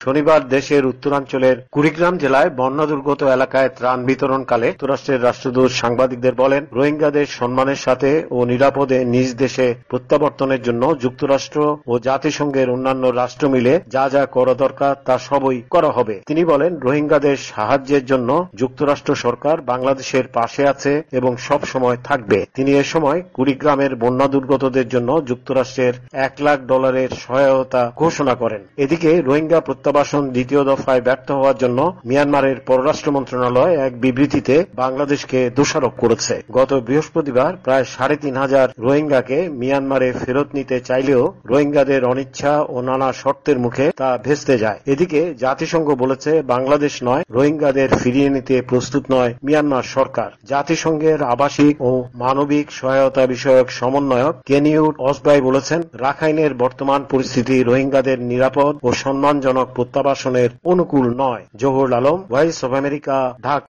শনিবার দেশের উত্তরাঞ্চলের কুড়িগ্রাম জেলায় বন্যা দুর্গত এলাকায় ত্রাণ বিতরণকালে যুক্তরাষ্ট্রের রাষ্ট্রদূত সাংবাদিকদের বলেন, রোহিঙ্গাদের সম্মানের সাথে ও নিরাপদে নিজ দেশে প্রত্যাবর্তনের জন্য যুক্তরাষ্ট্র ও জাতিসংঘের অন্যান্য রাষ্ট্র মিলে যা যা করা দরকার তা সবই করা হবে। তিনি বলেন, রোহিঙ্গাদের সাহায্যের জন্য যুক্তরাষ্ট্র সরকার বাংলাদেশের পাশে আছে এবং সব সময় থাকবে। তিনি এ সময় কুড়িগ্রামের বন্যা দুর্গতদের জন্য যুক্তরাষ্ট্রের $1 লাখ সহায়তা ঘোষণা করেন। এদিকে রোহিঙ্গা প্রত্যাবাসন দ্বিতীয় দফায় ব্যর্থ হওয়ার জন্য মিয়ানমারের পররাষ্ট্র মন্ত্রণালয় এক বিবৃতিতে বাংলাদেশকে দোষারোপ করেছে। গত বৃহস্পতিবার প্রায় ৩৫০০ রোহিঙ্গাকে মিয়ানমারে ফেরত নিতে চাইলেও রোহিঙ্গাদের অনিচ্ছা ও নানা শর্তের মুখে তা ভেস্তে যায়। এদিকে জাতিসংঘ বলেছে, বাংলাদেশ নয়, রোহিঙ্গাদের ফিরিয়ে নিতে প্রস্তুত নয় মিয়ানমার সরকার। জাতিসংঘের আবাসিক ও মানবিক সহায়তা বিষয়ক সমন্বয়ক কেনিউট অসবাই বলেছেন, রাখাইনের বর্তমান পরিস্থিতি রোহিঙ্গাদের নিরাপদ ও সম্মানজনক প্রত্যাবাসনের অনুকূল নয়। Zahurul Alam, voice of America, Dhaka.